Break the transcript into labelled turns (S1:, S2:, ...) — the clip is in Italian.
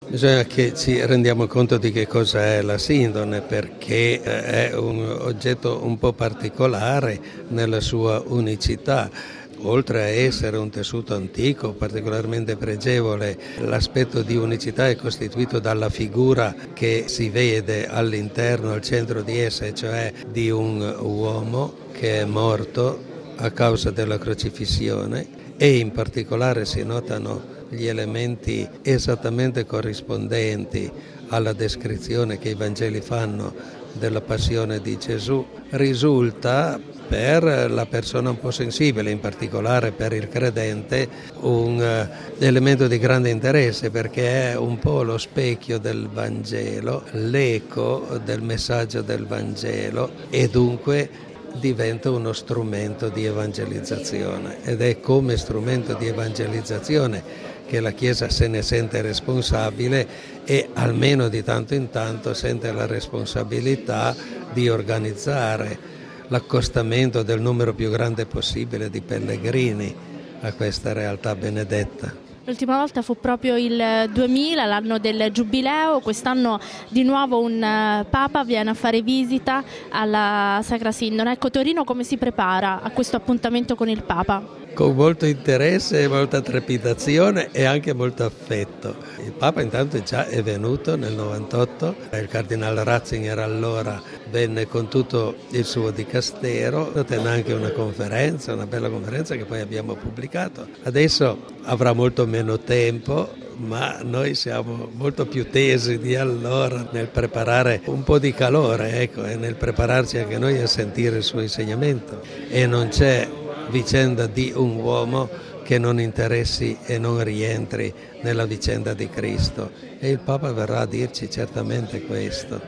S1: Bisogna che ci rendiamo conto di che cosa è la sindone, perché è un oggetto un po' particolare nella sua unicità. Oltre a essere un tessuto antico particolarmente pregevole, l'aspetto di unicità è costituito dalla figura che si vede all'interno, al centro di essa, cioè di un uomo che è morto a causa della crocifissione, e in particolare si notano gli elementi esattamente corrispondenti alla descrizione che i Vangeli fanno della passione di Gesù. Risulta per la persona un po' sensibile, in particolare per il credente, un elemento di grande interesse, perché è un po' lo specchio del Vangelo, l'eco del messaggio del Vangelo, e dunque diventa uno strumento di evangelizzazione, ed è come strumento di evangelizzazione che la Chiesa se ne sente responsabile, e almeno di tanto in tanto sente la responsabilità di organizzare l'accostamento del numero più grande possibile di pellegrini a questa realtà benedetta.
S2: L'ultima volta fu proprio il 2000, l'anno del Giubileo. Quest'anno di nuovo un Papa viene a fare visita alla Sacra Sindone. Ecco, Torino come si prepara a questo appuntamento con il Papa?
S1: Con molto interesse, molta trepidazione e anche molto affetto. Il Papa intanto già è venuto nel 98, il Cardinale Ratzinger allora venne con tutto il suo dicastero, tenne anche una conferenza, una bella conferenza che poi abbiamo pubblicato. Adesso avrà molto meno tempo, ma noi siamo molto più tesi di allora nel preparare un po' di calore, ecco, e nel prepararci anche noi a sentire il suo insegnamento. E non c'è vicenda di un uomo che non interessi e non rientri nella vicenda di Cristo, e il Papa verrà a dirci certamente questo.